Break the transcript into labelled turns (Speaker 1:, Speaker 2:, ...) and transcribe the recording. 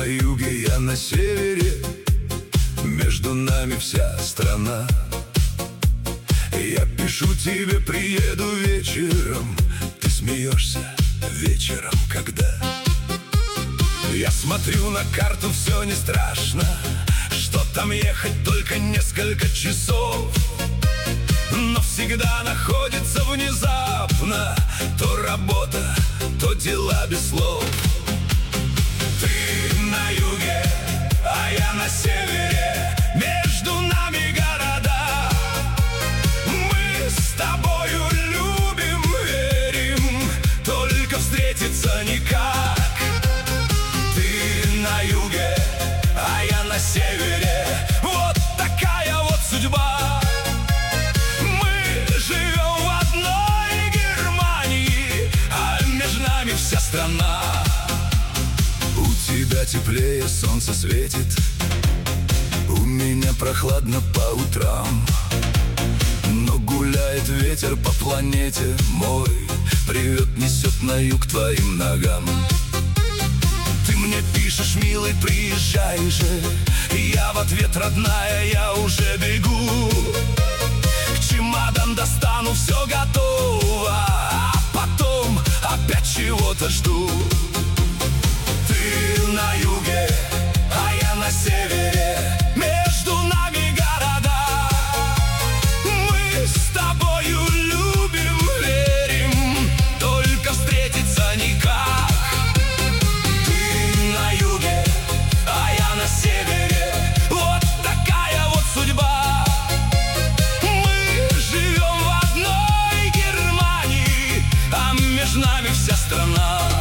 Speaker 1: на юге, я на севере, между нами вся страна. Я пишу тебе, приеду вечером, ты смеешься вечером, когда я смотрю на карту, все не страшно, что там ехать только несколько часов. Но всегда находится внезапно то работа, то дела без слов. Ты на юге, а я на севере, между нами города. Мы с тобою любим, верим, только встретиться никак. Ты на юге, а я на севере, вот такая вот судьба. Мы живем в одной Германии, а между нами вся страна. У тебя теплее, солнце светит, у меня прохладно по утрам. Но гуляет ветер по планете, мой привет несет на юг твоим ногам. Ты мне пишешь, милый, приезжай же, и я в ответ, родная, я уже бегу. Чемодан достану, все готово, а потом опять чего-то жду. Ты на юге, а я на севере, между нами города. Мы с тобою любим, верим, только встретиться никак. Ты на юге, а я на севере, вот такая вот судьба. Мы живем в одной Германии, а между нами вся страна.